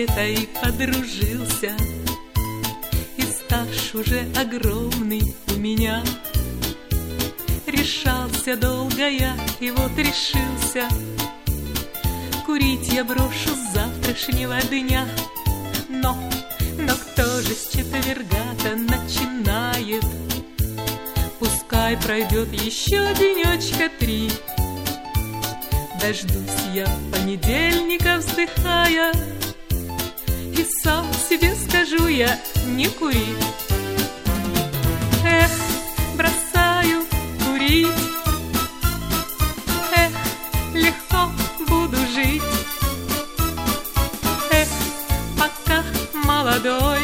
сигаретой подружился, и стаж уже огромный у меня. Решался долго я, и вот решился. Курить я брошу с завтрашнего дня. Но кто же с четверга-то начинает? Пускай пройдет еще денечка 3. Дождусь я понедельника, вздыхая, и сам себе скажу я: не кури. Эх, бросаю курить, эх, легко буду жить, эх, пока молодой,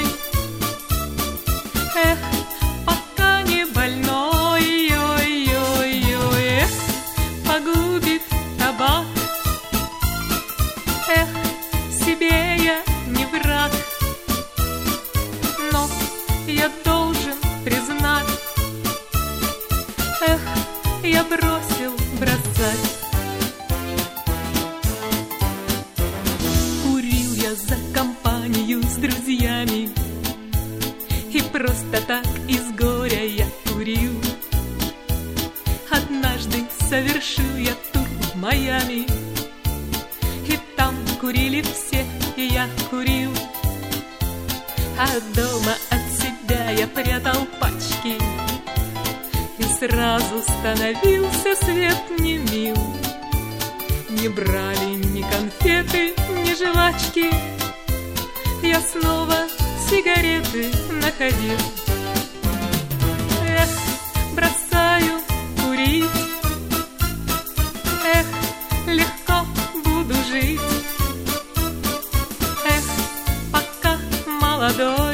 эх, пока не больной, ой-ой-ой, эх, погубит табак, эх, себе я не враг, но я должен признать, эх, я бросил бросать. Курил я за компанию с друзьями, и просто так из горя я курил. Однажды совершил я тур в Майами, и там курили все, и я курил. А дома от себя я прятал пачки, и сразу становился свет немил. Не брали ни конфеты, ни жвачки, я снова сигареты находил. Эх, бросаю курить, эх, легко буду жить, эх, пока молодой,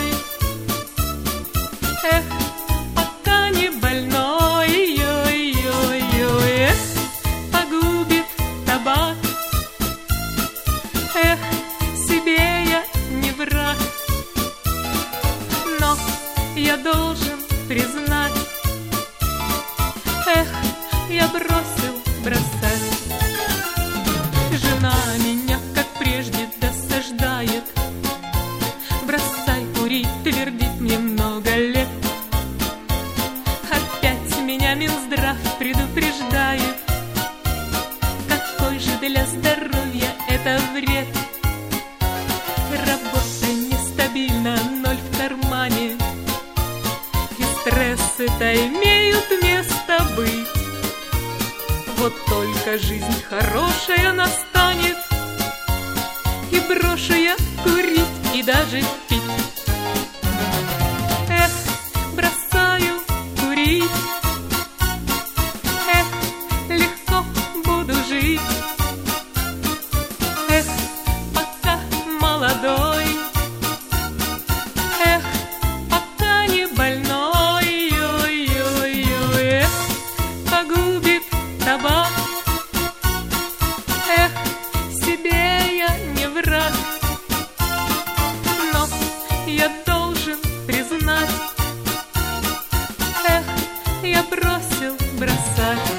эх, пока не больной, ой-ой-ой, эх, погубит табак, эх, себе я не враг, но я должен признать, эх, я бросил бросать. Жена меня, как прежде, досаждает. Бросай курить, твердит мне много лет. Опять меня Минздрав предупреждает. Какой же для здоровья это вред? Работа нестабильна, 0 в кармане, и стрессы-то имеют место быть. Вот только жизнь хорошая настанет, и брошу я курить и даже пить. Эх, бросаю курить, эх, легко буду жить, эх, пока молодой, эх, пока не больной, ой-ой-ой, эх, погубит табак, эх, себе я не враг, но я должен признать, эх, я бросил бросать.